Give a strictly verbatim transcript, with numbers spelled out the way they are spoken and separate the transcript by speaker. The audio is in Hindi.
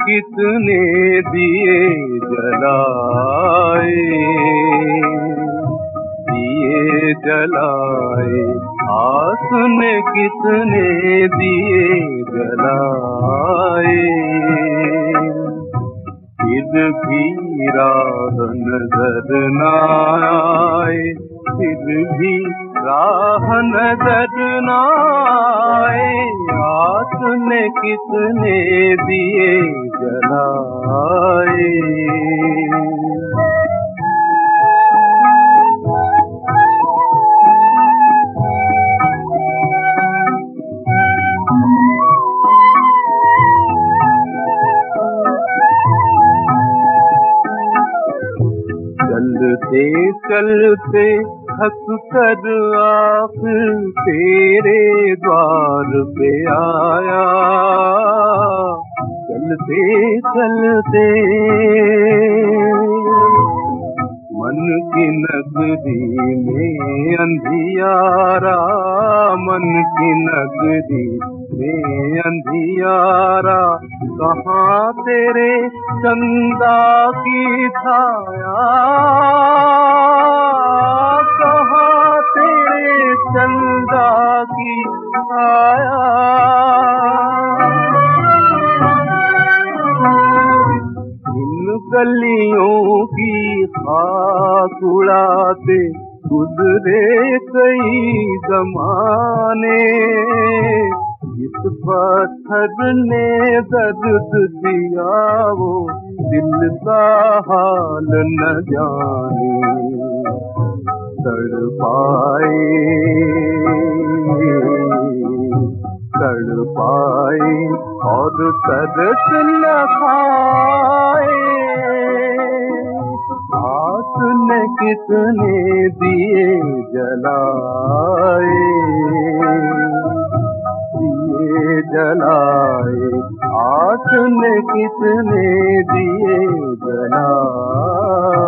Speaker 1: कितने दिए जलाए, दिए जलाए, आसने कितने दिए जलाए। फिर भी राह नजर न आए, फिर भी राह नजर न आए, आसने कितने दिए जलाए। चलते चलते थक कर आखिर तेरे द्वार पे आया, चलते चलते मन की नगरी में अंधियारा, मन की नगरी में अंधियारा, कहाँ तेरे चंदा की छाया, कहाँ तेरे चंदा की छाया। इन गलियों की खाक उड़ाते गुजरे कई जमाने, इस पत्थर ने दर्द दिया वो दिल का हाल न जाने। तड़पाए तड़पाए और तरस न खाए, आसने कितने दिए जलाए, दिए जलाए, आसने कितने दिए जलाए।